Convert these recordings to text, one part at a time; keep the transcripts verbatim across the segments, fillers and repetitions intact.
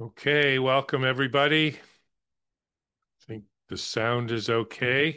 Okay, welcome everybody. I think the sound is okay.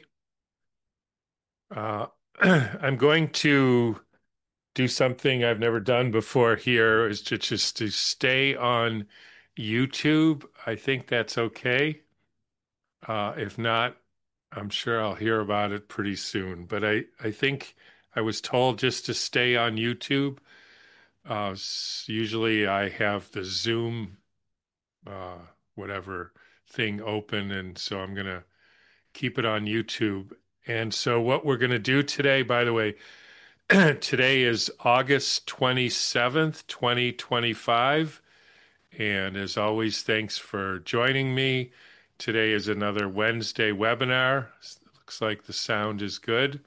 Uh, I'm going to do something I've never done before here is to just to stay on YouTube. I think that's okay. Uh, if not, I'm sure I'll hear about it pretty soon. But I, I think I was told just to stay on YouTube. Uh, s- usually I have the Zoom, uh, whatever thing open, and so I'm gonna keep it on YouTube. And so, what we're going to do today, by the way, today is August twenty-seventh, twenty twenty-five. And as always, thanks for joining me. Today is another Wednesday webinar. Looks like the sound is good.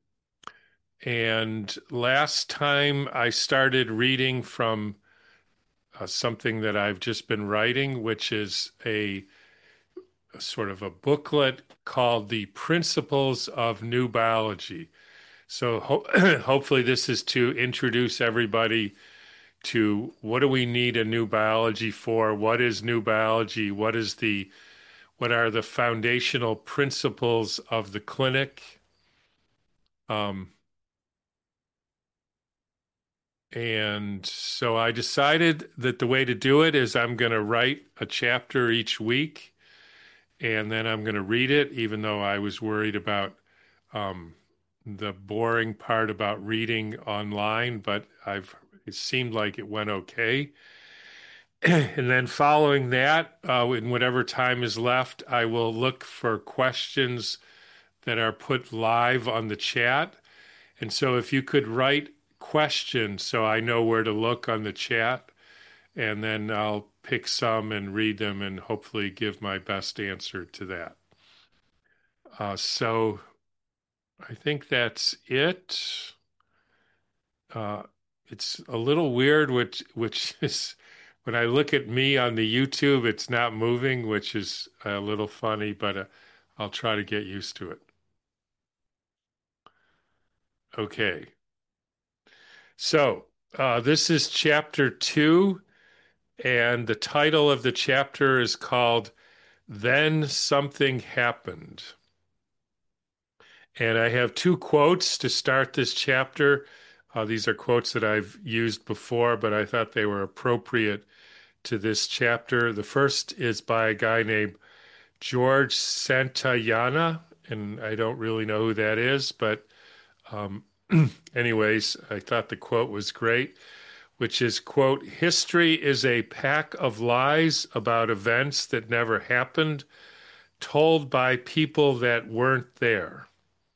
And last time I started reading from uh, something that I've just been writing, which is a, a sort of a booklet called The Principles of New Biology. So ho hopefully this is to introduce everybody to what do we need a new biology for? What is new biology? What is the what are the foundational principles of the clinic? Um, and so I decided that the way to do it is I'm going to write a chapter each week, and then I'm going to read it, even though I was worried about um, the boring part about reading online, but I've it seemed like it went okay. And then following that, uh, in whatever time is left, I will look for questions that are put live on the chat. And so if you could write questions so I know where to look on the chat, and then I'll pick some and read them and hopefully give my best answer to that. Uh, so I think that's it. Uh, it's a little weird, which which is when I look at me on the YouTube, it's not moving, which is a little funny, but uh, I'll try to get used to it. Okay, so uh, this is chapter two, and the title of the chapter is called "Then Something Happened." And I have two quotes to start this chapter. Uh, these are quotes that I've used before, but I thought they were appropriate to this chapter. The first is by a guy named George Santayana, and I don't really know who that is, but um, anyways, I thought the quote was great, which is, quote, "History is a pack of lies about events that never happened, told by people that weren't there."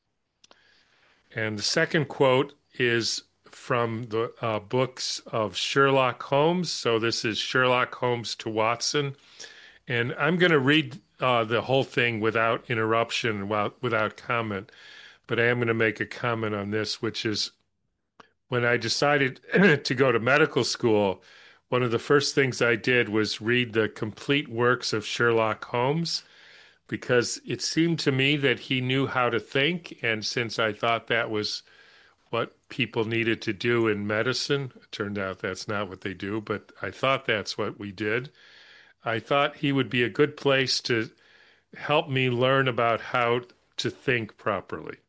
And the second quote is from the uh, books of Sherlock Holmes. So this is Sherlock Holmes to Watson. And I'm going to read uh, the whole thing without interruption, without comment. But I am going to make a comment on this, which is when I decided to go to medical school, one of the first things I did was read the complete works of Sherlock Holmes because it seemed to me that he knew how to think. And since I thought that was what people needed to do in medicine, it turned out that's not what they do, but I thought that's what we did. I thought he would be a good place to help me learn about how to think properly.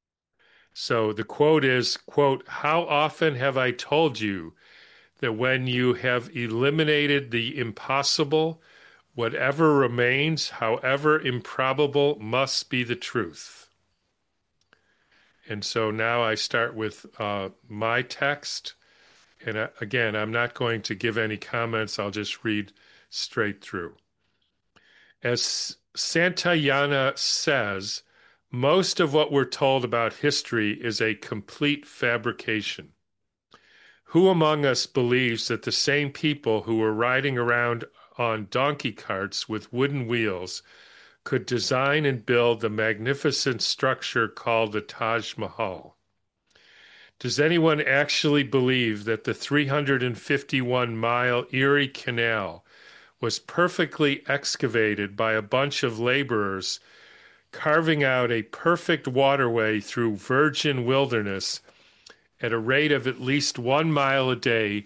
So the quote is, quote, "How often have I told you that when you have eliminated the impossible, whatever remains, however improbable, must be the truth." And so now I start with uh, my text. And I, again, I'm not going to give any comments. I'll just read straight through. As Santayana says, most of what we're told about history is a complete fabrication. Who among us believes that the same people who were riding around on donkey carts with wooden wheels could design and build the magnificent structure called the Taj Mahal? Does anyone actually believe that the three hundred fifty-one mile Erie Canal was perfectly excavated by a bunch of laborers carving out a perfect waterway through virgin wilderness at a rate of at least one mile a day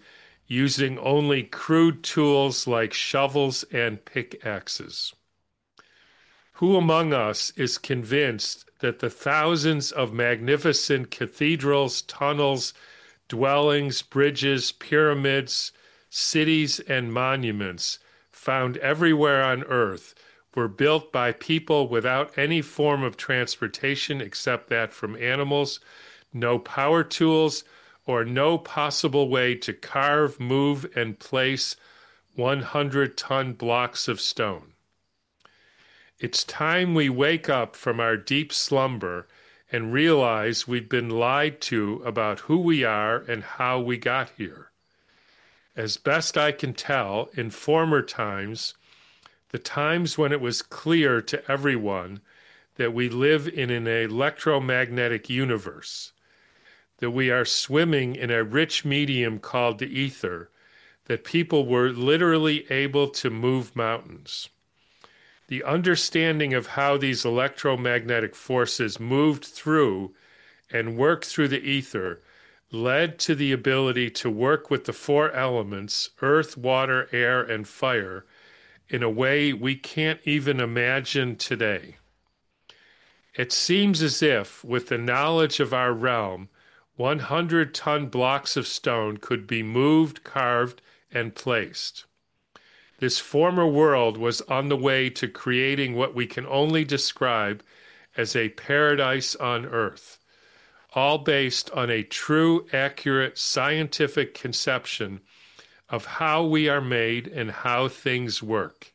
using only crude tools like shovels and pickaxes. Who among us is convinced that the thousands of magnificent cathedrals, tunnels, dwellings, bridges, pyramids, cities, and monuments found everywhere on Earth were built by people without any form of transportation except that from animals, no power tools, or no possible way to carve, move, and place one hundred ton blocks of stone? It's time we wake up from our deep slumber and realize we've been lied to about who we are and how we got here. As best I can tell, in former times, the times when it was clear to everyone that we live in an electromagnetic universe, that we are swimming in a rich medium called the ether, that people were literally able to move mountains. The understanding of how these electromagnetic forces moved through and worked through the ether led to the ability to work with the four elements, earth, water, air, and fire, in a way we can't even imagine today. It seems as if, with the knowledge of our realm, one hundred ton blocks of stone could be moved, carved, and placed. This former world was on the way to creating what we can only describe as a paradise on earth, all based on a true, accurate, scientific conception of how we are made and how things work.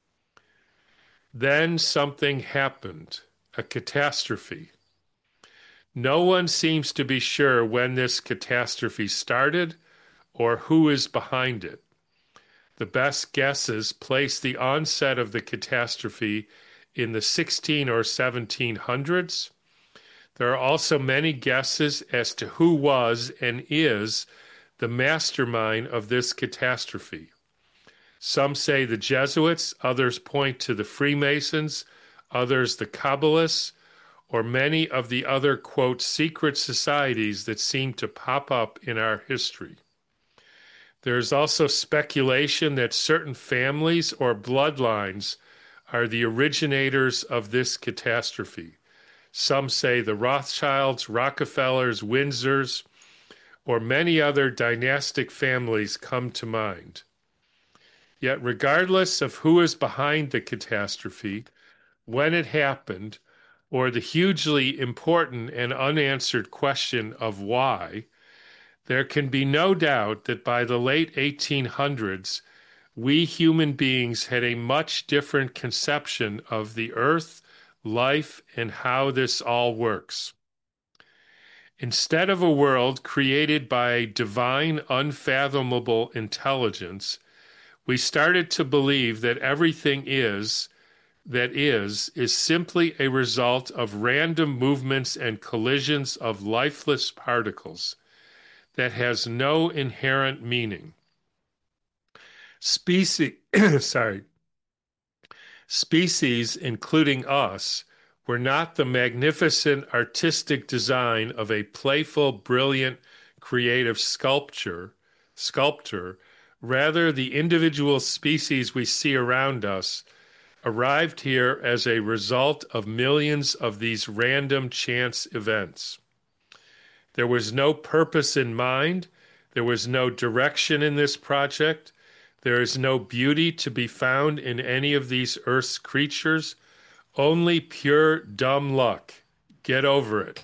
Then something happened, a catastrophe. No one seems to be sure when this catastrophe started or who is behind it. The best guesses place the onset of the catastrophe in the sixteen or seventeen hundreds. There are also many guesses as to who was and is the mastermind of this catastrophe. Some say the Jesuits, others point to the Freemasons, others the Kabbalists, or many of the other, quote, secret societies that seem to pop up in our history. There is also speculation that certain families or bloodlines are the originators of this catastrophe. Some say the Rothschilds, Rockefellers, Windsors, or many other dynastic families come to mind. Yet regardless of who is behind the catastrophe, when it happened, or the hugely important and unanswered question of why, there can be no doubt that by the late eighteen hundreds, we human beings had a much different conception of the earth, life, and how this all works. Instead of a world created by a divine, unfathomable intelligence, we started to believe that everything is, that is, is simply a result of random movements and collisions of lifeless particles that has no inherent meaning. Species, sorry, species, including us, were not the magnificent artistic design of a playful, brilliant, creative sculpture, sculptor. Rather, the individual species we see around us arrived here as a result of millions of these random chance events. There was no purpose in mind. There was no direction in this project. There is no beauty to be found in any of these Earth's creatures. Only pure dumb luck. Get over it.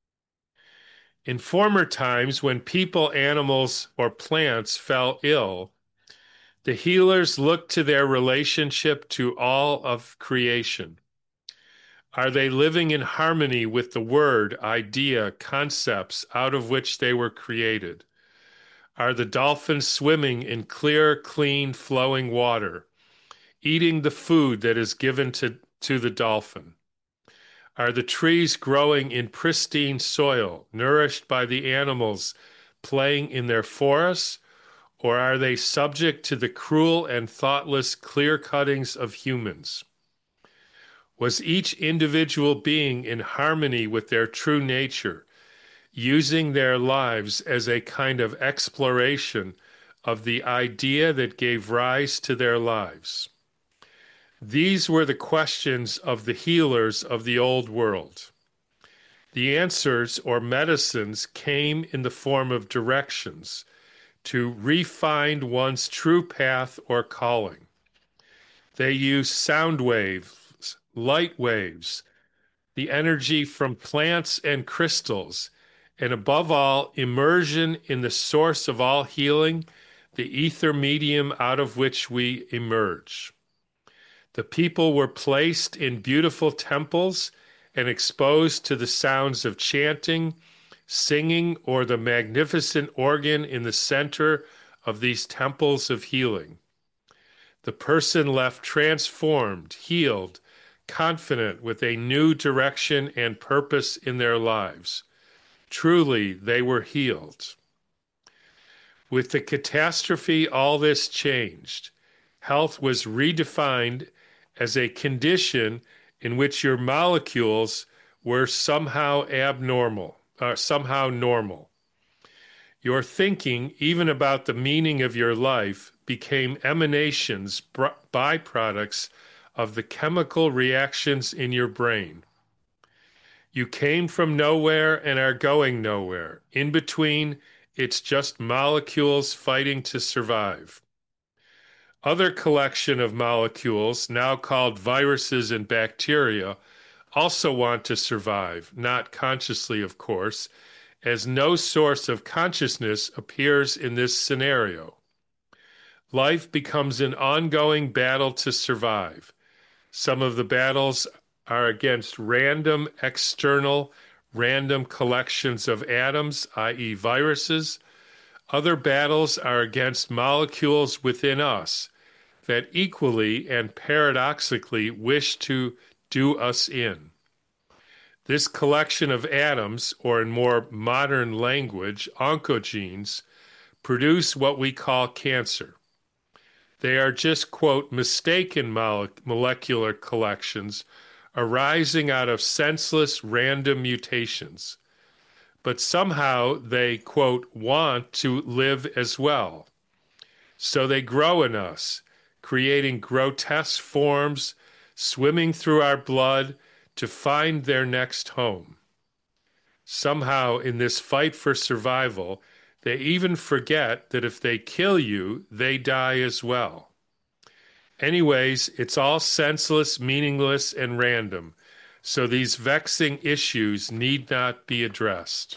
In former times, when people, animals, or plants fell ill, the healers looked to their relationship to all of creation. Are they living in harmony with the word, idea, concepts out of which they were created? Are the dolphins swimming in clear, clean, flowing water, eating the food that is given to, to the dolphin? Are the trees growing in pristine soil, nourished by the animals playing in their forests, or are they subject to the cruel and thoughtless clear cuttings of humans? Was each individual being in harmony with their true nature, using their lives as a kind of exploration of the idea that gave rise to their lives. These were the questions of the healers of the old world. The answers or medicines came in the form of directions to refine one's true path or calling. They used sound waves, light waves, the energy from plants and crystals, and above all, immersion in the source of all healing, the ether medium out of which we emerge. The people were placed in beautiful temples and exposed to the sounds of chanting, singing, or the magnificent organ in the center of these temples of healing. The person left transformed, healed, confident with a new direction and purpose in their lives. Truly, they were healed. With the catastrophe, all this changed. Health was redefined as a condition in which your molecules were somehow abnormal, or somehow normal. Your thinking, even about the meaning of your life, became emanations, byproducts of the chemical reactions in your brain. You came from nowhere and are going nowhere. In between, it's just molecules fighting to survive. Other collection of molecules, now called viruses and bacteria, also want to survive, not consciously, of course, as no source of consciousness appears in this scenario. Life becomes an ongoing battle to survive. Some of the battles are against random external, random collections of atoms, that is viruses. Other battles are against molecules within us that equally and paradoxically wish to do us in. This collection of atoms, or in more modern language, oncogenes, produce what we call cancer. They are just, quote, mistaken mole- molecular collections arising out of senseless random mutations. But somehow they, quote, want to live as well. So they grow in us, creating grotesque forms, swimming through our blood to find their next home. Somehow, in this fight for survival, they even forget that if they kill you, they die as well. Anyways, it's all senseless, meaningless, and random, so these vexing issues need not be addressed.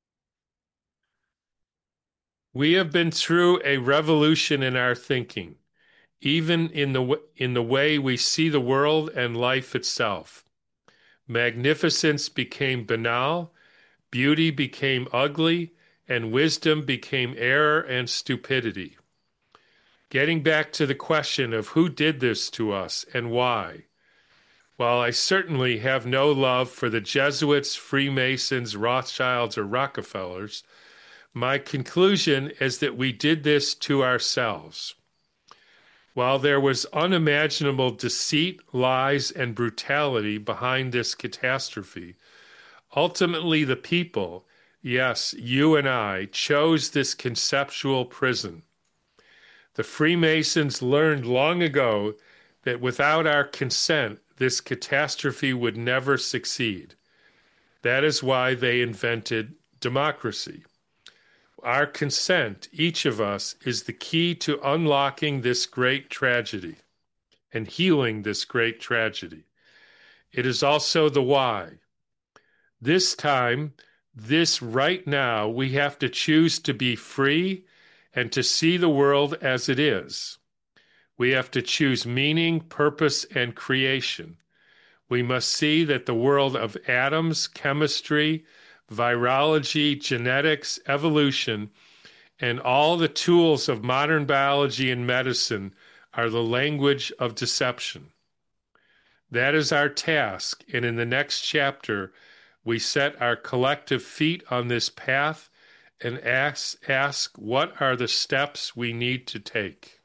We have been through a revolution in our thinking, even in the, in the way we see the world and life itself. Magnificence became banal, beauty became ugly, and wisdom became error and stupidity. Getting back to the question of who did this to us and why, while I certainly have no love for the Jesuits, Freemasons, Rothschilds, or Rockefellers, my conclusion is that we did this to ourselves. While there was unimaginable deceit, lies, and brutality behind this catastrophe, ultimately the people, yes, you and I, chose this conceptual prison. The Freemasons learned long ago that without our consent, this catastrophe would never succeed. That is why they invented democracy. Our consent, each of us, is the key to unlocking this great tragedy and healing this great tragedy. It is also the why. This time, this right now, we have to choose to be free and to see the world as it is. We have to choose meaning, purpose, and creation. We must see that the world of atoms, chemistry, virology, genetics, evolution, and all the tools of modern biology and medicine are the language of deception. That is our task, and in the next chapter, we set our collective feet on this path and ask, ask what are the steps we need to take.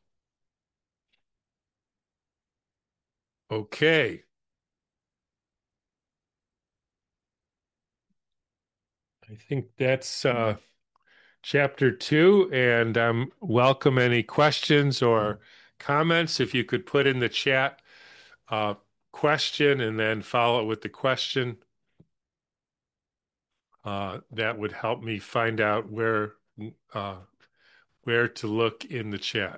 Okay. I think that's uh, chapter two, and um, welcome any questions or comments. If you could put in the chat uh, question and then follow it with the question, uh, that would help me find out where uh, where to look in the chat.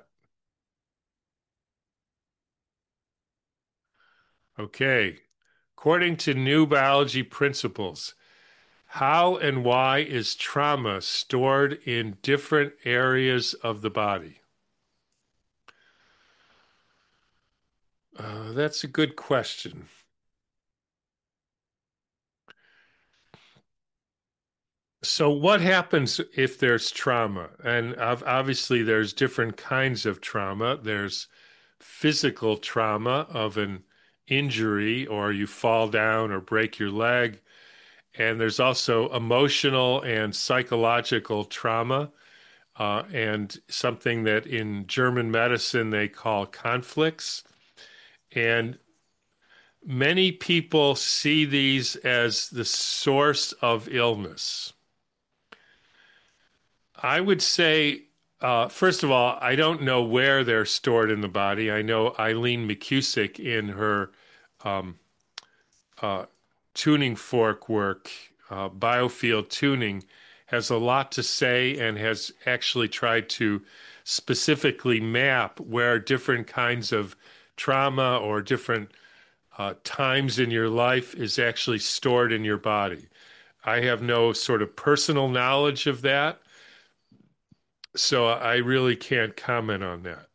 Okay. According to new biology principles, how and why is trauma stored in different areas of the body? Uh, that's a good question. So, what happens if there's trauma? And obviously, there's different kinds of trauma. There's physical trauma of an injury, or you fall down or break your leg. And there's also emotional and psychological trauma, uh, and something that in German medicine they call conflicts. And many people see these as the source of illness. I would say, uh, first of all, I don't know where they're stored in the body. I know Eileen McCusick in her um, uh, tuning fork work, uh, biofield tuning, has a lot to say and has actually tried to specifically map where different kinds of trauma or different uh, times in your life is actually stored in your body. I have no sort of personal knowledge of that, so I really can't comment on that.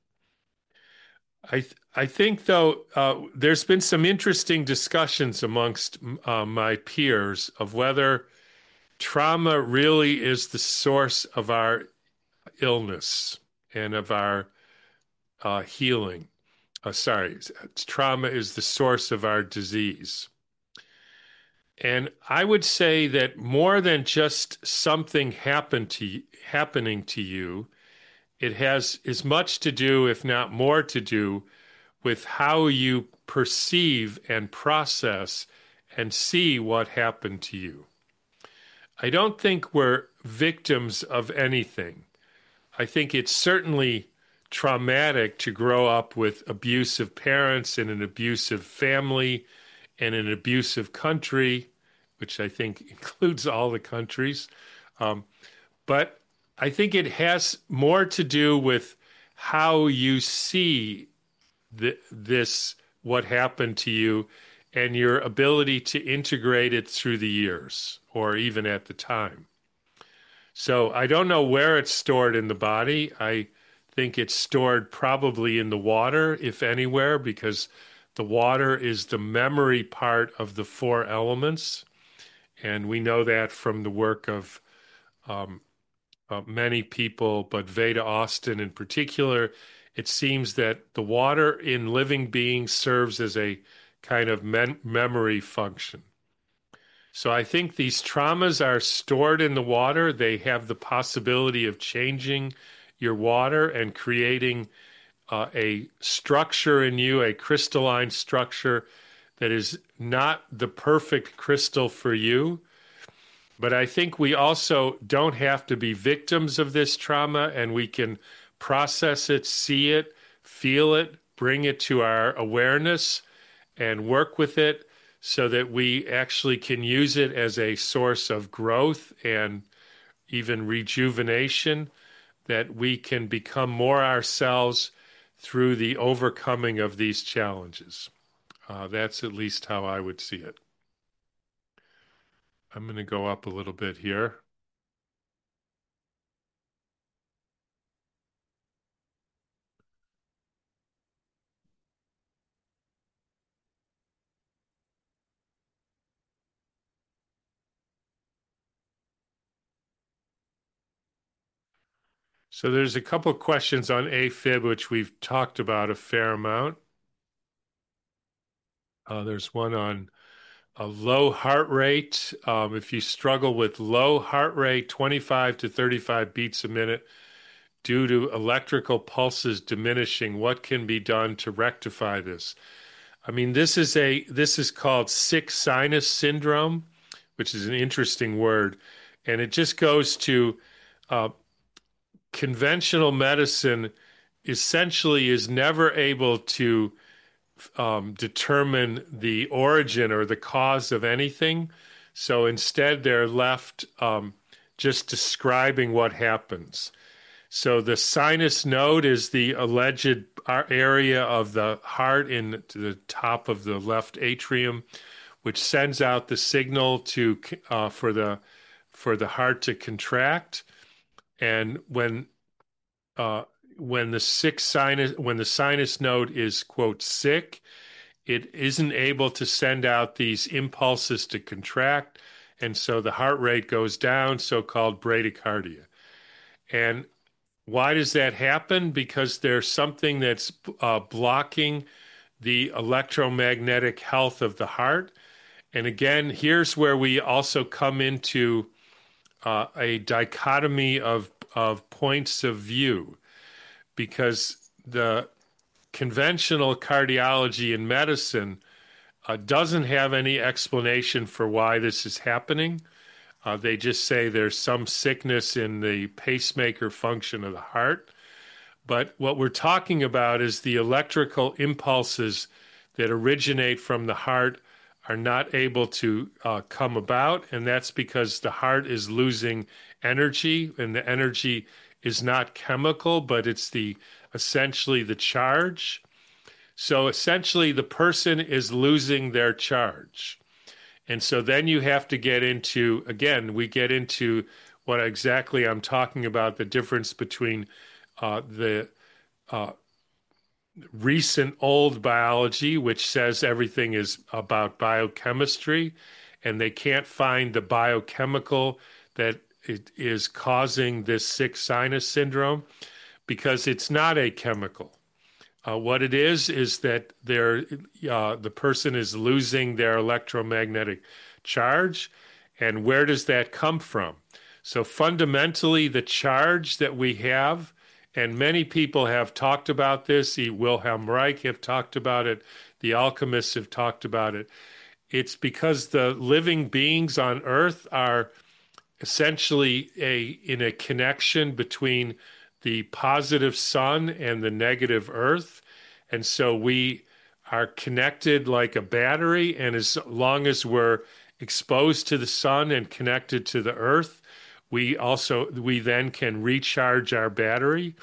I th I think though uh, there's been some interesting discussions amongst uh, my peers of whether trauma really is the source of our illness and of our uh, healing. Uh, sorry, trauma is the source of our disease. And I would say that more than just something happened to happening to you, it has as much to do, if not more to do, with how you perceive and process and see what happened to you. I don't think we're victims of anything. I think it's certainly traumatic to grow up with abusive parents in an abusive family and an abusive country, which I think includes all the countries. Um, but I think it has more to do with how you see th this, what happened to you, and your ability to integrate it through the years or even at the time. So I don't know where it's stored in the body. I think it's stored probably in the water, if anywhere, because the water is the memory part of the four elements. And we know that from the work of um, uh, many people, but Veda Austin in particular. It seems that the water in living beings serves as a kind of mem memory function. So I think these traumas are stored in the water. They have the possibility of changing your water and creating uh, a structure in you, a crystalline structure that is not the perfect crystal for you. But I think we also don't have to be victims of this trauma, and we can process it, see it, feel it, bring it to our awareness, and work with it so that we actually can use it as a source of growth and even rejuvenation, that we can become more ourselves through the overcoming of these challenges. Uh, that's at least how I would see it. I'm going to go up a little bit here. So there's a couple questions on AFib, which we've talked about a fair amount. Uh, there's one on a low heart rate. Um, if you struggle with low heart rate, twenty-five to thirty-five beats a minute, due to electrical pulses diminishing, what can be done to rectify this? I mean, this is a this is called sick sinus syndrome, which is an interesting word, and it just goes to uh, conventional medicine essentially is never able to um, determine the origin or the cause of anything. So instead, they're left um, just describing what happens. So the sinus node is the alleged area of the heart in the top of the left atrium, which sends out the signal to uh, for the for the heart to contract. And when uh, when the sick sinus when the sinus node is quote sick, it isn't able to send out these impulses to contract, and so the heart rate goes down, so-called bradycardia. And why does that happen? Because there's something that's uh, blocking the electromagnetic health of the heart. And again, here's where we also come into uh, a dichotomy of of points of view, because the conventional cardiology in medicine uh, doesn't have any explanation for why this is happening. Uh, they just say there's some sickness in the pacemaker function of the heart. But what we're talking about is the electrical impulses that originate from the heart are not able to uh, come about. And that's because the heart is losing energy, and the energy is not chemical, but it's the essentially the charge. So essentially, the person is losing their charge. And so then you have to get into, again, we get into what exactly I'm talking about, the difference between uh, the uh, recent old biology, which says everything is about biochemistry, and they can't find the biochemical that it is causing this sick sinus syndrome, because it's not a chemical. Uh, what it is is that they're, uh, the person is losing their electromagnetic charge. And where does that come from? So fundamentally, the charge that we have, and many people have talked about this, Wilhelm Reich have talked about it, the alchemists have talked about it. It's because the living beings on Earth are essentially a in a connection between the positive sun and the negative earth. And so we are connected like a battery. And as long as we're exposed to the sun and connected to the earth, we also, we then can recharge our battery.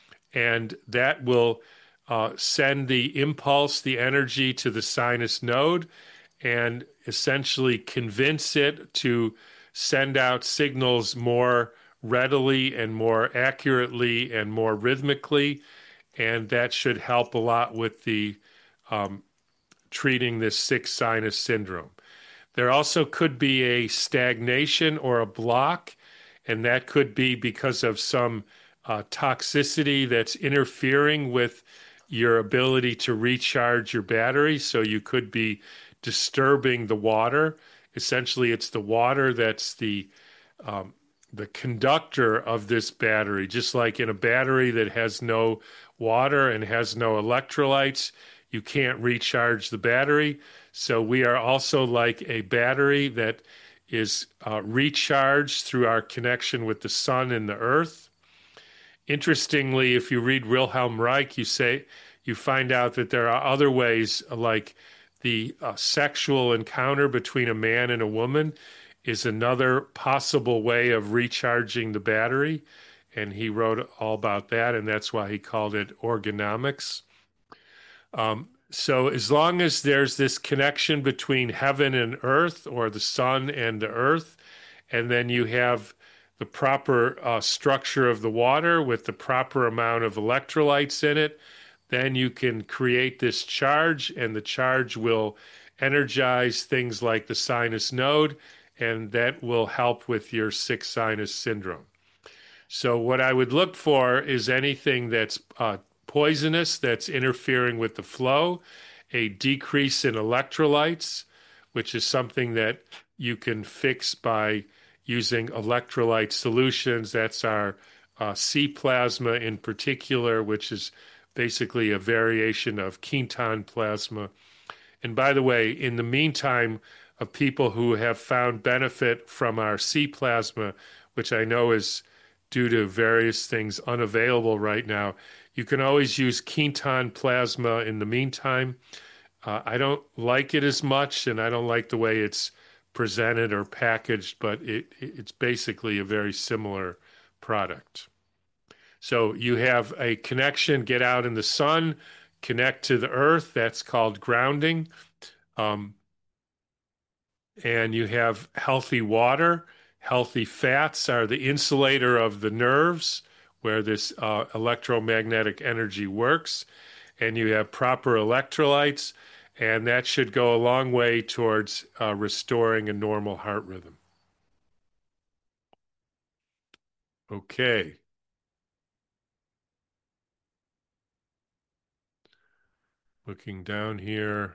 And that will uh, send the impulse, the energy to the sinus node, and essentially convince it to send out signals more readily and more accurately and more rhythmically. And that should help a lot with the um, treating this sick sinus syndrome. There also could be a stagnation or a block, and that could be because of some uh, toxicity that's interfering with your ability to recharge your battery. So you could be disturbing the water. Essentially, it's the water that's the um, the conductor of this battery. Just like in a battery that has no water and has no electrolytes, you can't recharge the battery. So we are also like a battery that is uh, recharged through our connection with the sun and the earth. Interestingly, if you read Wilhelm Reich, you say you find out that there are other ways, like the uh, sexual encounter between a man and a woman is another possible way of recharging the battery. And he wrote all about that, and that's why he called it organomics. Um, so as long as there's this connection between heaven and earth, or the sun and the earth, and then you have the proper uh, structure of the water with the proper amount of electrolytes in it, then you can create this charge, and the charge will energize things like the sinus node, and that will help with your sick sinus syndrome. So what I would look for is anything that's uh, poisonous, that's interfering with the flow, a decrease in electrolytes, which is something that you can fix by using electrolyte solutions. That's our uh, C plasma in particular, which is basically a variation of Quinton plasma. And by the way, in the meantime, of people who have found benefit from our C plasma, which I know is due to various things unavailable right now. You can always use Quinton plasma in the meantime. Uh, I don't like it as much, and I don't like the way it's presented or packaged, but it, it's basically a very similar product. So you have a connection, get out in the sun, connect to the earth. That's called grounding. Um, and you have healthy water. Healthy fats are the insulator of the nerves where this uh, electromagnetic energy works. And you have proper electrolytes, and that should go a long way towards uh, restoring a normal heart rhythm. Okay. Looking down here.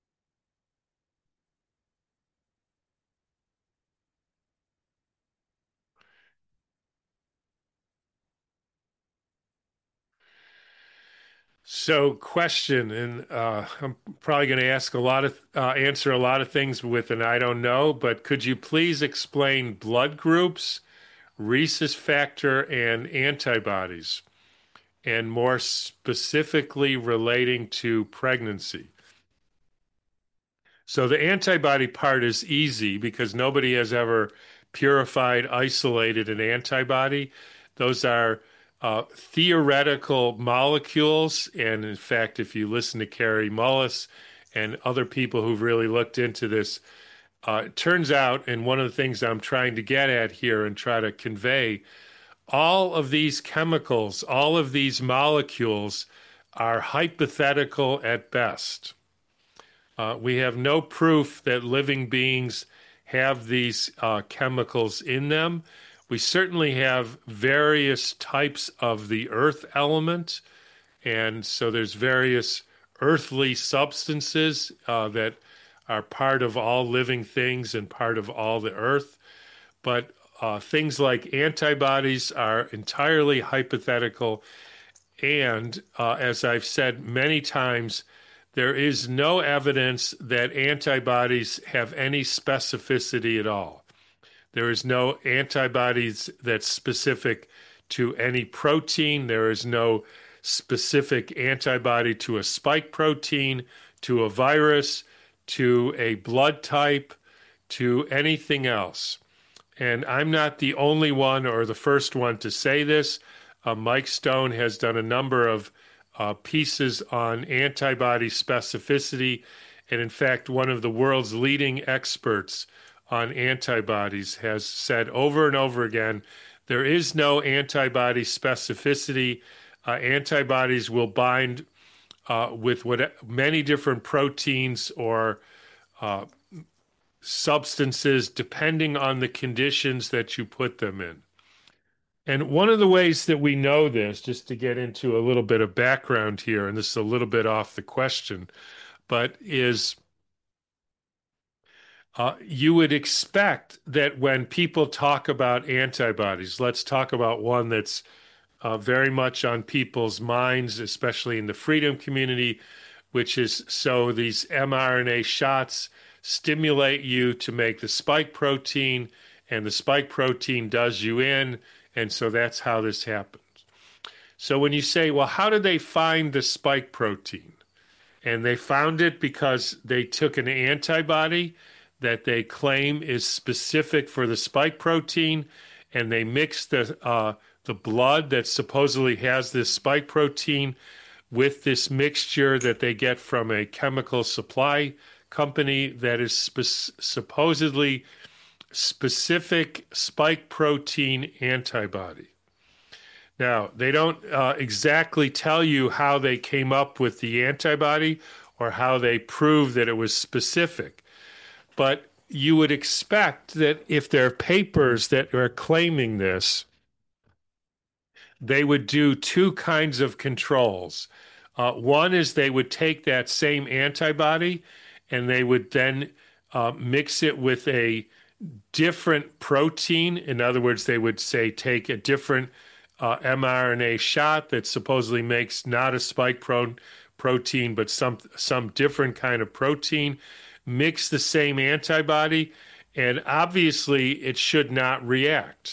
So, question, and uh, I'm probably going to ask a lot of, uh, answer a lot of things with an I don't know, but could you please explain blood groups, rhesus factor, and antibodies, and more specifically relating to pregnancy? So, the antibody part is easy because nobody has ever purified, isolated an antibody. Those are uh, theoretical molecules. And in fact, if you listen to Kary Mullis and other people who've really looked into this, uh, it turns out, and one of the things I'm trying to get at here and try to convey, all of these chemicals, all of these molecules are hypothetical at best. Uh, we have no proof that living beings have these uh, chemicals in them. We certainly have various types of the earth element, and so there's various earthly substances uh, that are part of all living things and part of all the earth. But uh, things like antibodies are entirely hypothetical. And uh, as I've said many times, there is no evidence that antibodies have any specificity at all. There is no antibodies that's specific to any protein. There is no specific antibody to a spike protein, to a virus, to a blood type, to anything else. And I'm not the only one or the first one to say this. Uh, Mike Stone has done a number of uh, pieces on antibody specificity. And in fact, one of the world's leading experts on antibodies has said over and over again, there is no antibody specificity. Uh, antibodies will bind uh, with what, many different proteins or uh, substances depending on the conditions that you put them in. And one of the ways that we know this, just to get into a little bit of background here, and this is a little bit off the question, but is uh, you would expect that when people talk about antibodies, let's talk about one that's uh, very much on people's minds, especially in the freedom community, which is so these mRNA shots stimulate you to make the spike protein, and the spike protein does you in, and so that's how this happens. So when you say, well, how did they find the spike protein? And they found it because they took an antibody that they claim is specific for the spike protein, and they mixed the uh, the blood that supposedly has this spike protein with this mixture that they get from a chemical supply company that is spe- supposedly specific spike protein antibody. Now, they don't uh, exactly tell you how they came up with the antibody or how they proved that it was specific, but you would expect that if there are papers that are claiming this, they would do two kinds of controls. Uh, one is they would take that same antibody and they would then uh, mix it with a different protein. In other words, they would say take a different uh, mRNA shot that supposedly makes not a spike pro- protein, but some some different kind of protein, mix the same antibody, and obviously it should not react.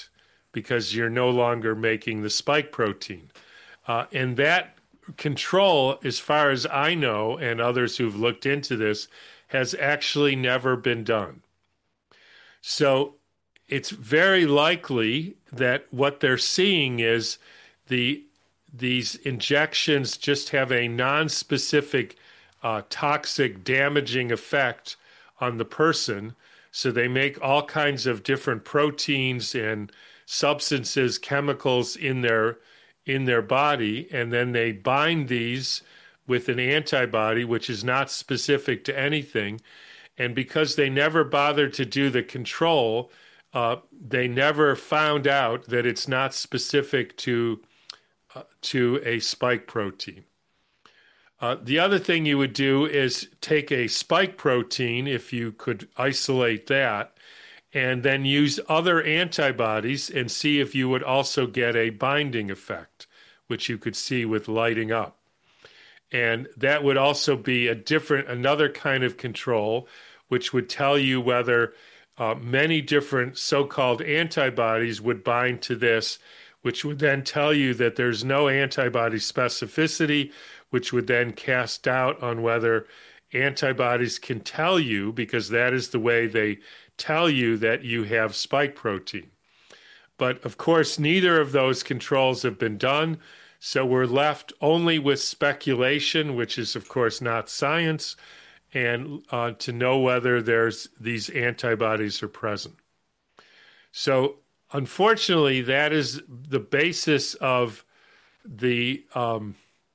because you're no longer making the spike protein. Uh, and that control, as far as I know, and others who've looked into this, has actually never been done. So it's very likely that what they're seeing is the these injections just have a non-specific uh, toxic damaging effect on the person. So they make all kinds of different proteins and substances, chemicals in their in their body, and then they bind these with an antibody, which is not specific to anything. And because they never bothered to do the control, uh, they never found out that it's not specific to uh, to a spike protein. Uh, the other thing you would do is take a spike protein, if you could isolate that, and then use other antibodies and see if you would also get a binding effect, which you could see with lighting up. And that would also be a different, another kind of control, which would tell you whether uh, many different so-called antibodies would bind to this, which would then tell you that there's no antibody specificity, which would then cast doubt on whether antibodies can tell you, because that is the way they tell you that you have spike protein. But of course, neither of those controls have been done. So we're left only with speculation, which is, of course, not science, and uh, to know whether there's these antibodies are present. So unfortunately, that is the basis of the um,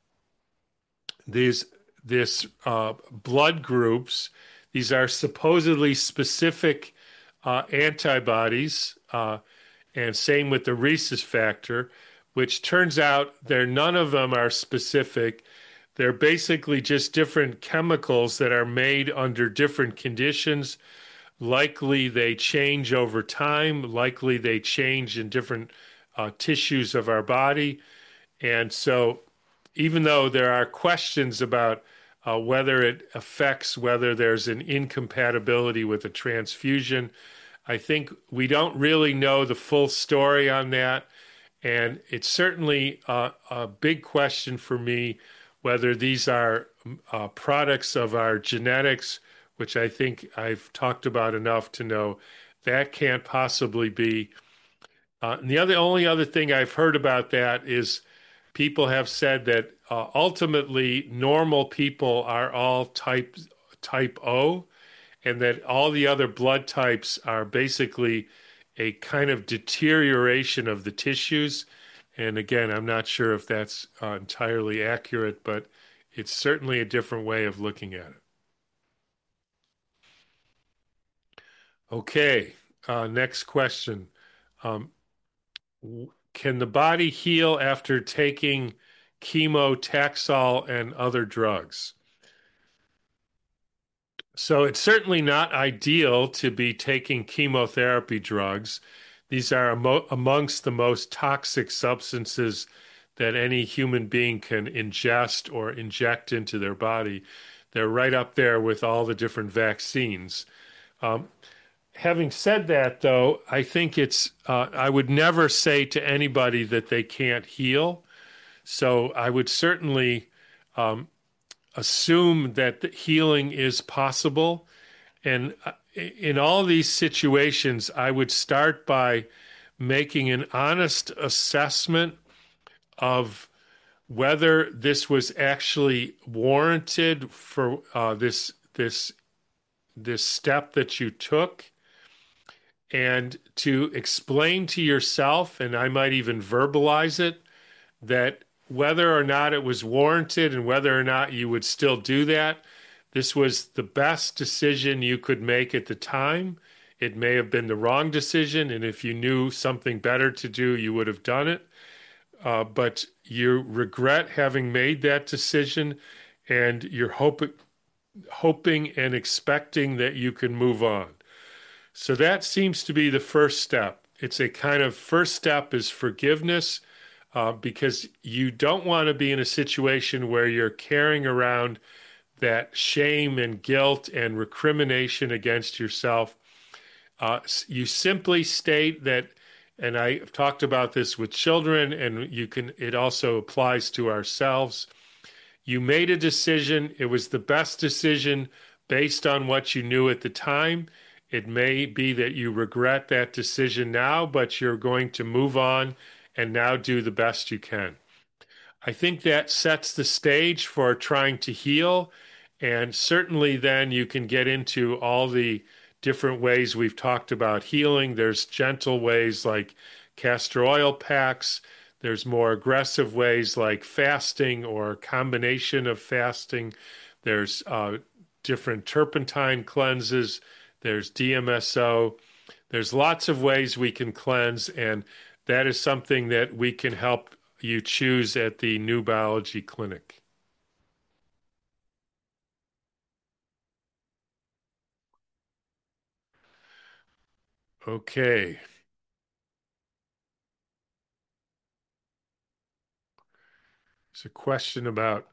these this uh, blood groups. These are supposedly specific uh, antibodies, uh, and same with the rhesus factor, which turns out they're none of them are specific. They're basically just different chemicals that are made under different conditions. Likely they change over time. Likely they change in different uh, tissues of our body. And so even though there are questions about uh, whether it affects whether there's an incompatibility with a transfusion, I think we don't really know the full story on that. And it's certainly uh, a big question for me whether these are uh, products of our genetics, which I think I've talked about enough to know that can't possibly be. Uh, and the other only other thing I've heard about that is people have said that uh, ultimately normal people are all type type O, and that all the other blood types are basically a kind of deterioration of the tissues. And again, I'm not sure if that's uh, entirely accurate, but it's certainly a different way of looking at it. Okay, uh, next question. Um, can the body heal after taking chemo, Taxol, and other drugs? So it's certainly not ideal to be taking chemotherapy drugs. These are amo- amongst the most toxic substances that any human being can ingest or inject into their body. They're right up there with all the different vaccines. Um, having said that, though, I think it's, uh, I would never say to anybody that they can't heal. So I would certainly um, assume that the healing is possible. And in all these situations, I would start by making an honest assessment of whether this was actually warranted for uh, this this this step that you took, and to explain to yourself, and I might even verbalize it, that whether or not it was warranted and whether or not you would still do that, this was the best decision you could make at the time. It may have been the wrong decision, and if you knew something better to do, you would have done it. Uh, but you regret having made that decision, and you're hoping, hoping and expecting that you can move on. So that seems to be the first step. It's a kind of first step is forgiveness, uh, because you don't want to be in a situation where you're carrying around that shame and guilt and recrimination against yourself. Uh, you simply state that And I've talked about this with children, and you can, it also applies to ourselves. You made a decision. It was the best decision based on what you knew at the time. It may be that you regret that decision now, but you're going to move on and now do the best you can. I think that sets the stage for trying to heal. And certainly then you can get into all the different ways we've talked about healing. There's gentle ways like castor oil packs. There's more aggressive ways like fasting or a combination of fasting. There's uh, different turpentine cleanses. There's D M S O. There's lots of ways we can cleanse, and that is something that we can help you choose at the New Biology Clinic. Okay. It's a question about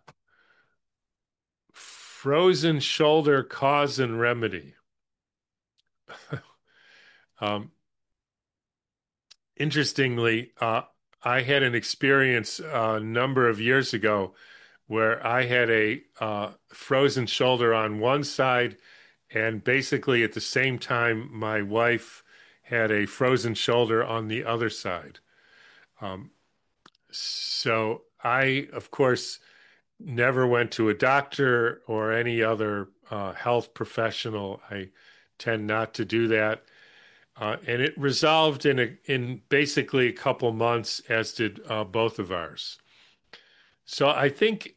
frozen shoulder cause and remedy. Um, interestingly, uh, I had an experience uh, a number of years ago where I had a uh, frozen shoulder on one side, and basically at the same time, my wife had a frozen shoulder on the other side. Um, so I, of course, never went to a doctor or any other uh, health professional. I tend not to do that. Uh, and it resolved in a, in basically a couple months, as did uh, both of ours. So I think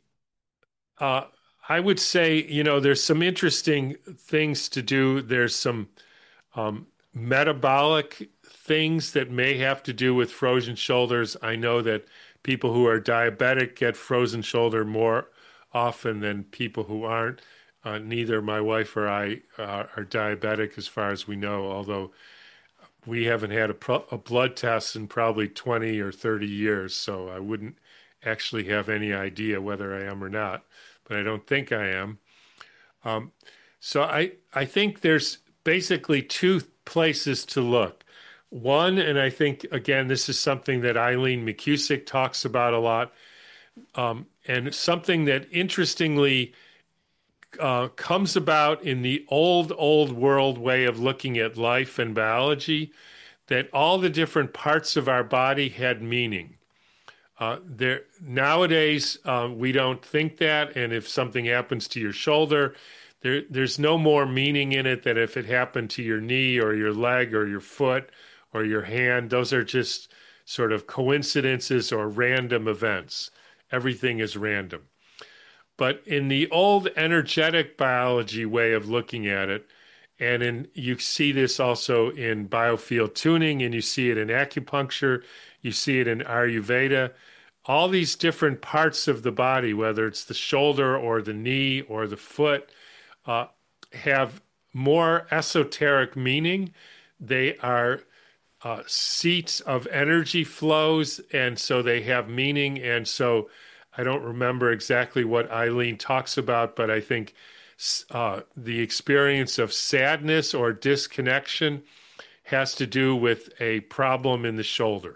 uh, I would say, you know, there's some interesting things to do. There's some um, metabolic things that may have to do with frozen shoulders. I know that people who are diabetic get frozen shoulder more often than people who aren't. Uh, neither my wife or I uh, are diabetic, as far as we know, although we haven't had a, pro- a blood test in probably twenty or thirty years, so I wouldn't actually have any idea whether I am or not, but I don't think I am. Um, so I I think there's basically two places to look. One, and I think again this is something that Eileen McCusick talks about a lot, um, and something that interestingly uh, comes about in the old old world way of looking at life and biology. That all the different parts of our body had meaning. Uh, there nowadays uh, we don't think that, and if something happens to your shoulder, there there's no more meaning in it than if it happened to your knee or your leg or your foot or your hand. Those are just sort of coincidences or random events. Everything is random. But in the old energetic biology way of looking at it, and in you see this also in biofield tuning, and you see it in acupuncture, you see it in Ayurveda, all these different parts of the body, whether it's the shoulder or the knee or the foot, uh, have more esoteric meaning. They are uh, seats of energy flows, and so they have meaning. And so I don't remember exactly what Eileen talks about, but I think uh, the experience of sadness or disconnection has to do with a problem in the shoulder.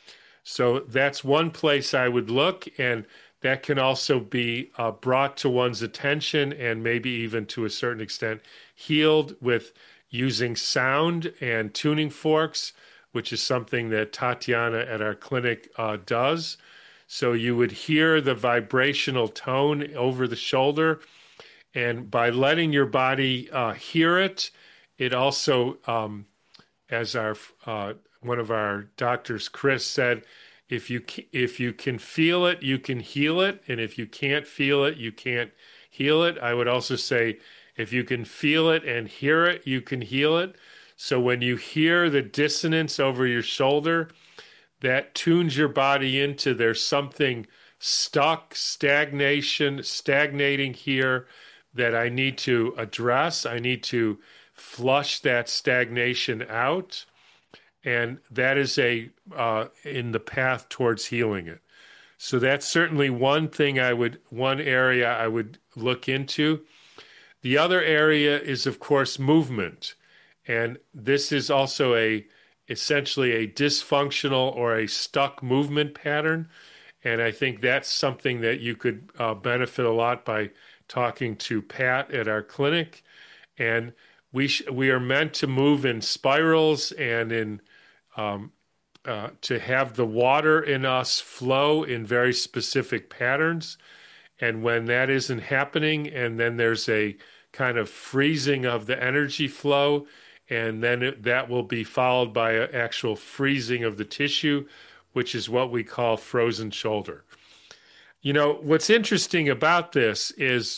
So that's one place I would look, and that can also be uh, brought to one's attention and maybe even to a certain extent healed with using sound and tuning forks, which is something that Tatiana at our clinic uh, does. So you would hear the vibrational tone over the shoulder, and by letting your body uh, hear it, it also um, as our uh, one of our doctors, Chris, said, if you if you can feel it, you can heal it, and if you can't feel it, you can't heal it. I would also say, if you can feel it and hear it, you can heal it. So when you hear the dissonance over your shoulder, that tunes your body into there's something stuck, stagnation, stagnating here that I need to address. I need to flush that stagnation out, and that is a uh, in the path towards healing it. So that's certainly one thing I would, one area I would look into. The other area is, of course, movement, and this is also a essentially a dysfunctional or a stuck movement pattern. And I think that's something that you could uh, benefit a lot by talking to Pat at our clinic. And we sh- we are meant to move in spirals and in um, uh, to have the water in us flow in very specific patterns. And when that isn't happening, and then there's a kind of freezing of the energy flow, and then it, that will be followed by an actual freezing of the tissue, which is what we call frozen shoulder. You know, what's interesting about this is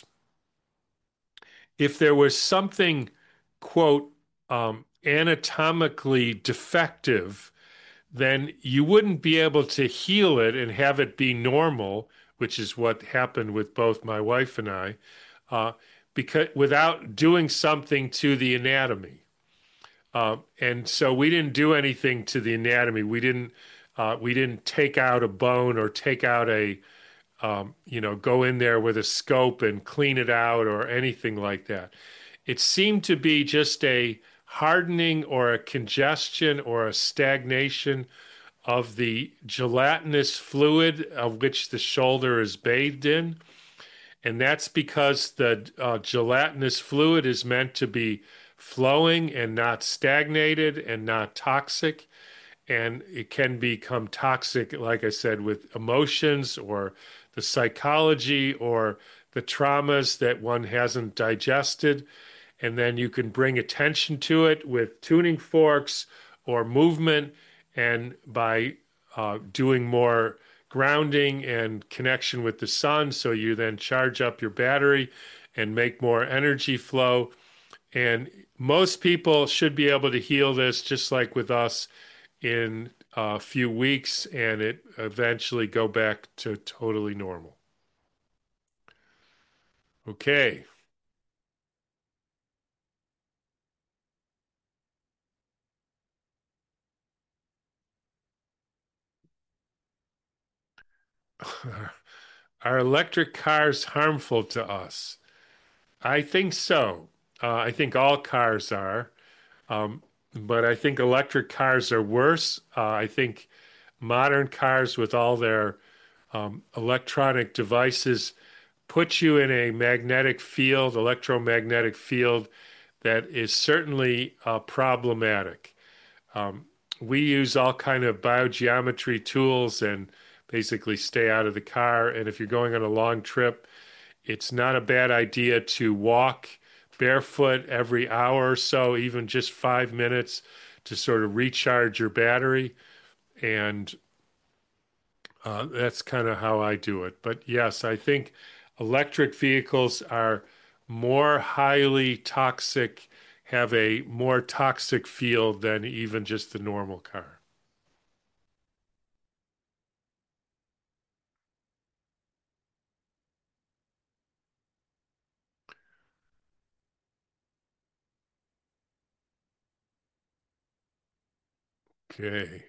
if there was something, quote, um, anatomically defective, then you wouldn't be able to heal it and have it be normal, which is what happened with both my wife and I, uh, because without doing something to the anatomy. Uh, and so we didn't do anything to the anatomy. We didn't uh, we didn't take out a bone or take out a um, you know go in there with a scope and clean it out or anything like that. It seemed to be just a hardening or a congestion or a stagnation of the gelatinous fluid of which the shoulder is bathed in. And that's because the uh, gelatinous fluid is meant to be flowing and not stagnated and not toxic. And it can become toxic, like I said, with emotions or the psychology or the traumas that one hasn't digested. And then you can bring attention to it with tuning forks or movement, and by uh, doing more grounding and connection with the sun. So you then charge up your battery and make more energy flow. And most people should be able to heal this just like with us in a few weeks, and it eventually go back to totally normal. Okay. Are electric cars harmful to us? I think so. Uh, I think all cars are. Um, but I think electric cars are worse. Uh, I think modern cars with all their um, electronic devices put you in a magnetic field, electromagnetic field that is certainly uh, problematic. Um, we use all kind of biogeometry tools and basically stay out of the car. And if you're going on a long trip, it's not a bad idea to walk barefoot every hour or so, even just five minutes to sort of recharge your battery. And uh, that's kind of how I do it. But yes, I think electric vehicles are more highly toxic, have a more toxic field than even just the normal car. Okay.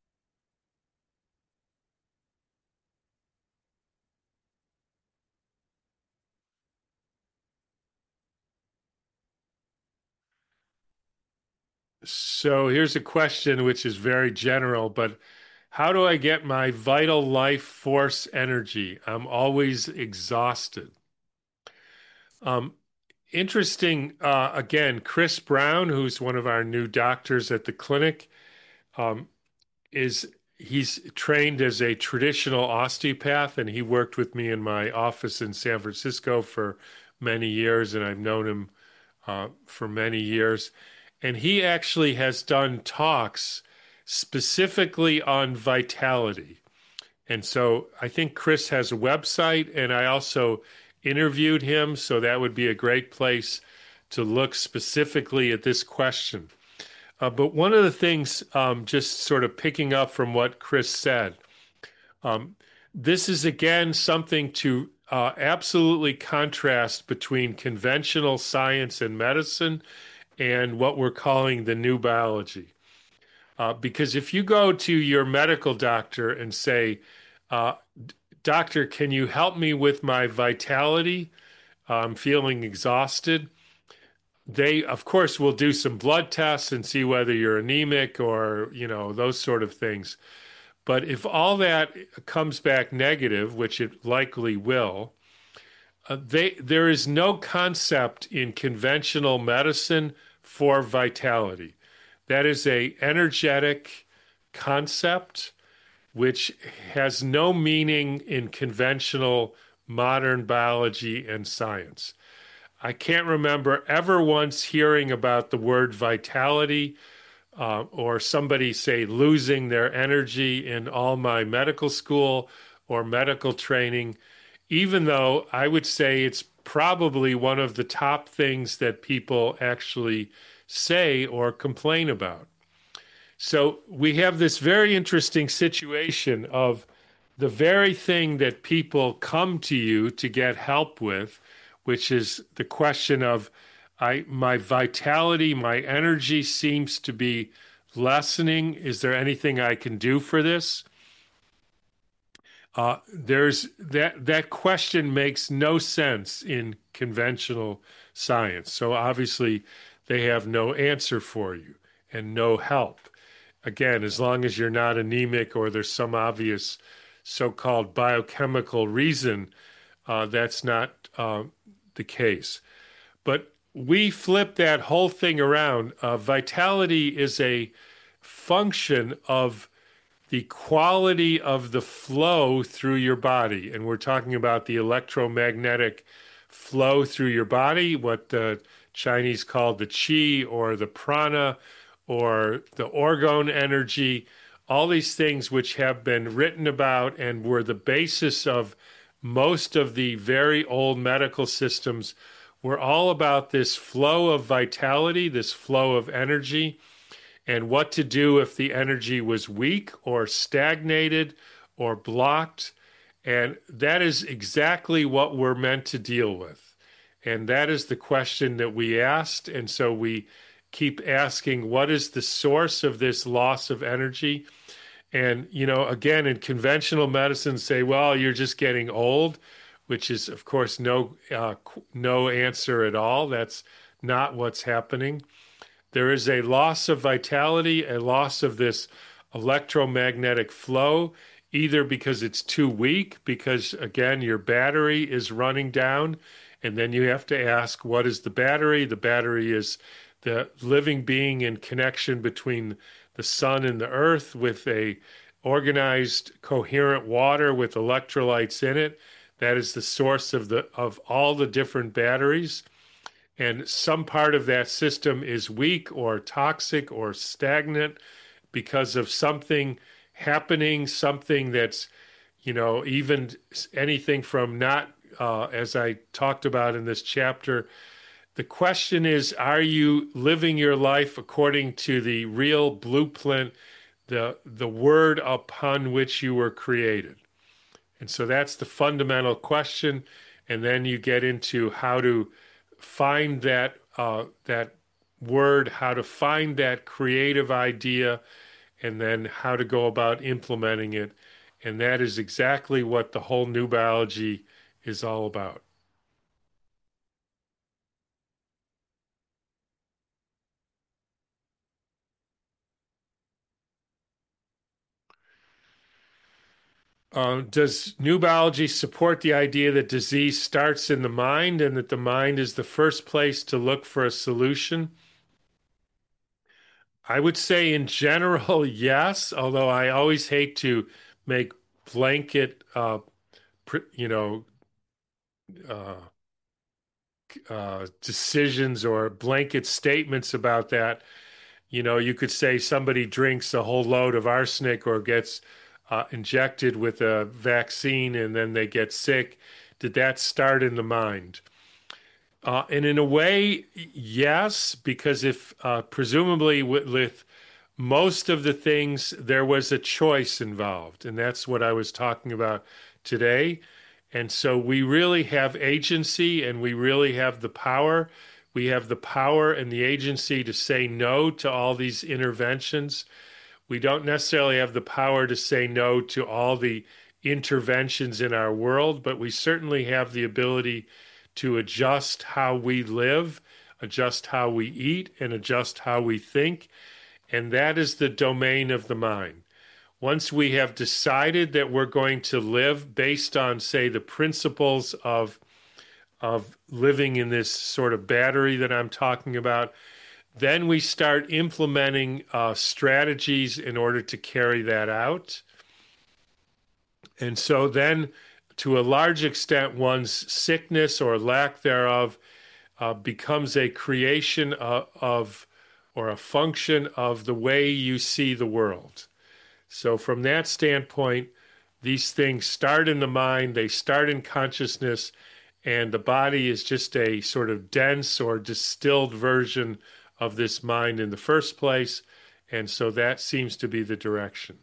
So here's a question which is very general, but how do I get my vital life force energy? I'm always exhausted. Um, interesting. Uh, again, Chris Brown, who's one of our new doctors at the clinic, um, is he's trained as a traditional osteopath, and he worked with me in my office in San Francisco for many years, and I've known him uh, for many years. And he actually has done talks specifically on vitality. And so I think Chris has a website, and I also interviewed him. So that would be a great place to look specifically at this question. Uh, but one of the things, um, just sort of picking up from what Chris said, um, this is again something to uh, absolutely contrast between conventional science and medicine and what we're calling the new biology. Uh, because if you go to your medical doctor and say, uh, Doctor, can you help me with my vitality? I'm feeling exhausted. they, of course, will do some blood tests and see whether you're anemic or, you know, those sort of things. But if all that comes back negative, which it likely will, uh, they there is no concept in conventional medicine for vitality. That is a energetic concept which has no meaning in conventional modern biology and science. I can't remember ever once hearing about the word vitality uh, or somebody say losing their energy in all my medical school or medical training, even though I would say it's probably one of the top things that people actually say or complain about. So we have this very interesting situation of the very thing that people come to you to get help with, which is the question of I my vitality, my energy seems to be lessening. Is there anything I can do for this? Uh, there's that that question makes no sense in conventional science. So obviously they have no answer for you and no help. Again, as long as you're not anemic or there's some obvious so-called biochemical reason, uh, that's not uh, the case. But we flip that whole thing around. Uh, vitality is a function of the quality of the flow through your body. And we're talking about the electromagnetic flow through your body, what the Chinese call the qi or the prana or the orgone energy, all these things which have been written about and were the basis of most of the very old medical systems were all about this flow of vitality, this flow of energy, and what to do if the energy was weak or stagnated or blocked. And that is exactly what we're meant to deal with. And that is the question that we asked. And so we keep asking, what is the source of this loss of energy? And, you know, again, in conventional medicine, say, well, you're just getting old, which is, of course, no, uh, no answer at all. That's not what's happening. There is a loss of vitality, a loss of this electromagnetic flow, either because it's too weak, because again, your battery is running down. And then you have to ask, what is the battery? The battery is the living being in connection between the sun and the earth with a organized, coherent water with electrolytes in it. That is the source of the of all the different batteries. And some part of that system is weak or toxic or stagnant because of something happening, something that's, you know, even anything from not, uh, as I talked about in this chapter. The question is, are you living your life according to the real blueprint, the the word upon which you were created? And so that's the fundamental question. And then you get into how to find that uh, that word, how to find that creative idea, and then how to go about implementing it. And that is exactly what the whole new biology is all about. Uh, does new biology support the idea that disease starts in the mind and that the mind is the first place to look for a solution? I would say in general, yes, although I always hate to make blanket, uh, you know, uh, uh, decisions or blanket statements about that. You know, you could say somebody drinks a whole load of arsenic or gets uh, injected with a vaccine and then they get sick. Did that start in the mind? Uh, and in a way, yes, because if uh, presumably with, with most of the things, there was a choice involved. And that's what I was talking about today. And so we really have agency and we really have the power. We have the power and the agency to say no to all these interventions. We don't necessarily have the power to say no to all the interventions in our world, but we certainly have the ability to adjust how we live, adjust how we eat, and adjust how we think. And that is the domain of the mind. Once we have decided that we're going to live based on, say, the principles of, of living in this sort of battery that I'm talking about, then we start implementing uh, strategies in order to carry that out. And so then, to a large extent, one's sickness or lack thereof uh, becomes a creation of, of or a function of the way you see the world. So from that standpoint, these things start in the mind, they start in consciousness, and the body is just a sort of dense or distilled version of this mind in the first place. And so that seems to be the direction.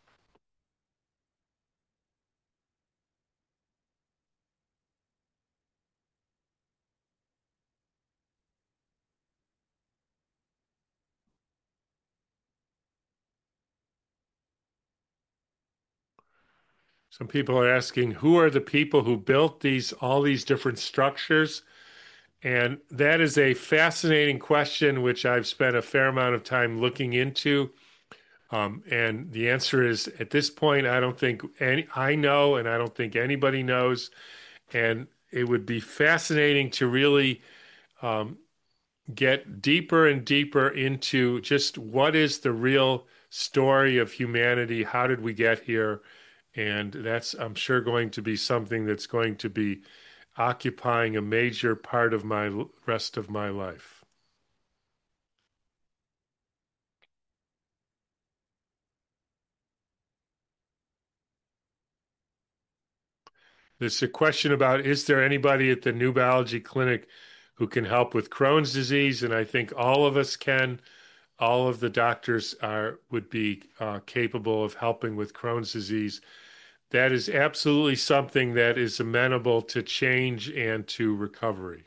Some people are asking, who are the people who built these all these different structures? And that is a fascinating question, which I've spent a fair amount of time looking into. Um, and the answer is, at this point, I don't think any, I know, and I don't think anybody knows. And it would be fascinating to really um, get deeper and deeper into just what is the real story of humanity? How did we get here? And that's, I'm sure, going to be something that's going to be occupying a major part of my rest of my life. There's a question about, is there anybody at the New Biology Clinic who can help with Crohn's disease? And I think all of us can. All of the doctors are would be uh, capable of helping with Crohn's disease. That is absolutely something that is amenable to change and to recovery.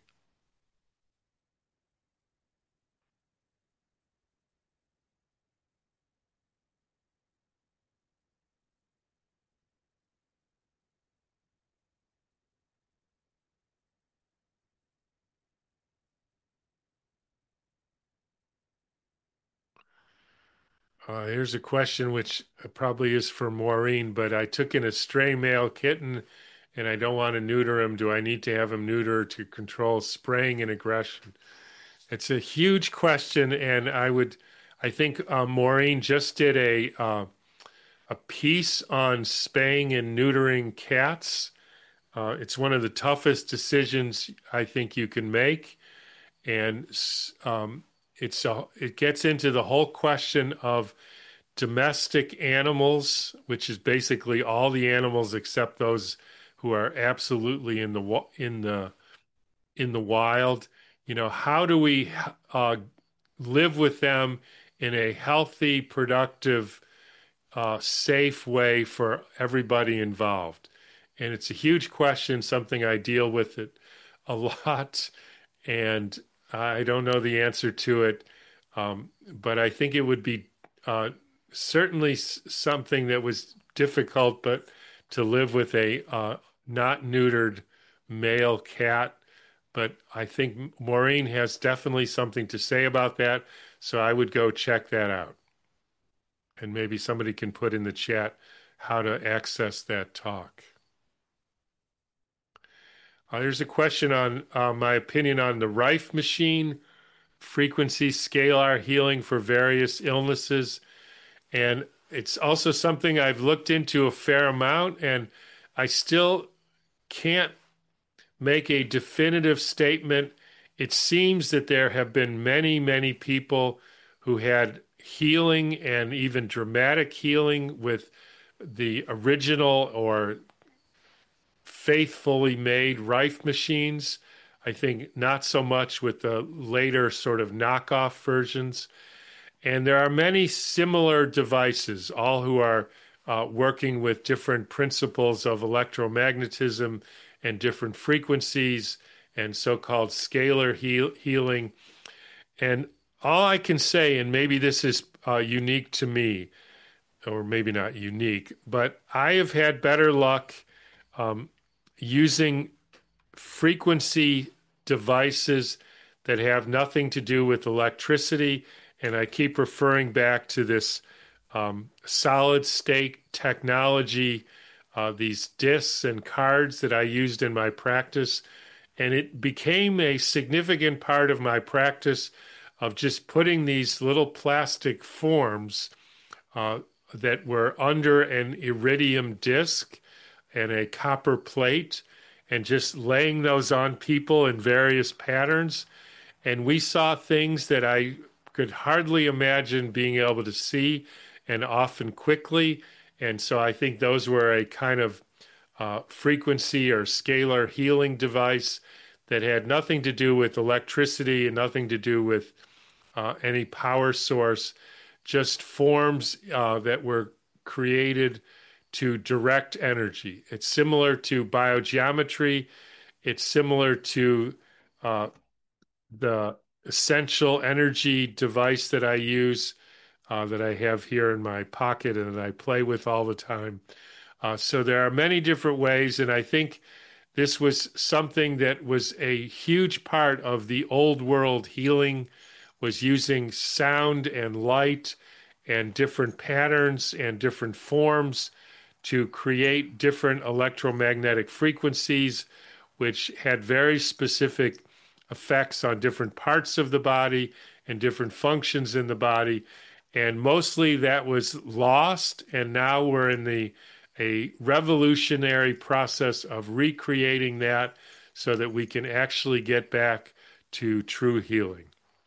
Uh, here's a question which probably is for Maureen, but I took in a stray male kitten and I don't want to neuter him. Do I need to have him neutered to control spraying and aggression? It's a huge question, and I would, I think uh, Maureen just did a uh, a piece on spaying and neutering cats. Uh, it's one of the toughest decisions I think you can make, and um, it's a, it gets into the whole question of domestic animals, which is basically all the animals except those who are absolutely in the in the in the wild. You know, how do we uh, live with them in a healthy, productive, uh, safe way for everybody involved? And it's a huge question, something I deal with it a lot, and I don't know the answer to it. Um, but I think it would be uh, certainly s- something that was difficult, but to live with a uh, not neutered male cat. But I think Maureen has definitely something to say about that. So I would go check that out. And maybe somebody can put in the chat how to access that talk. Uh, there's a question on uh, my opinion on the Rife machine, frequency scalar healing for various illnesses. And it's also something I've looked into a fair amount, and I still can't make a definitive statement. It seems that there have been many, many people who had healing and even dramatic healing with the original or faithfully made Rife machines. I think not so much with the later sort of knockoff versions. And there are many similar devices, all who are uh, working with different principles of electromagnetism and different frequencies and so-called scalar heal- healing. And all I can say, and maybe this is uh, unique to me, or maybe not unique, but I have had better luck um, using frequency devices that have nothing to do with electricity. And I keep referring back to this um, solid state technology, uh, these discs and cards that I used in my practice. And it became a significant part of my practice of just putting these little plastic forms uh, that were under an iridium disc and a copper plate and just laying those on people in various patterns. And we saw things that I could hardly imagine being able to see, and often quickly. And so I think those were a kind of uh, frequency or scalar healing device that had nothing to do with electricity and nothing to do with uh, any power source, just forms uh, that were created to direct energy. It's similar to biogeometry. It's similar to uh, the essential energy device that I use, uh, that I have here in my pocket and that I play with all the time. Uh, so there are many different ways, and I think this was something that was a huge part of the old world healing, was using sound and light and different patterns and different forms to create different electromagnetic frequencies, which had very specific effects on different parts of the body and different functions in the body. And mostly that was lost. And now we're in the a revolutionary process of recreating that so that we can actually get back to true healing.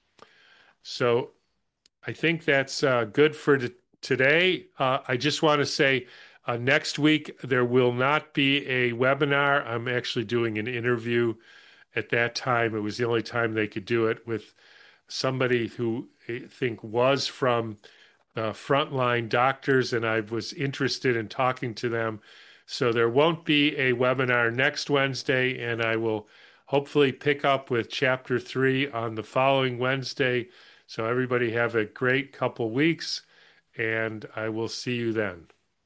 So I think that's uh, good for t- today. Uh, I just want to say uh, next week there will not be a webinar. I'm actually doing an interview at that time. It was the only time they could do it, with somebody who I think was from uh, frontline doctors, and I was interested in talking to them. So there won't be a webinar next Wednesday, and I will hopefully pick up with chapter three on the following Wednesday. So everybody have a great couple weeks, and I will see you then.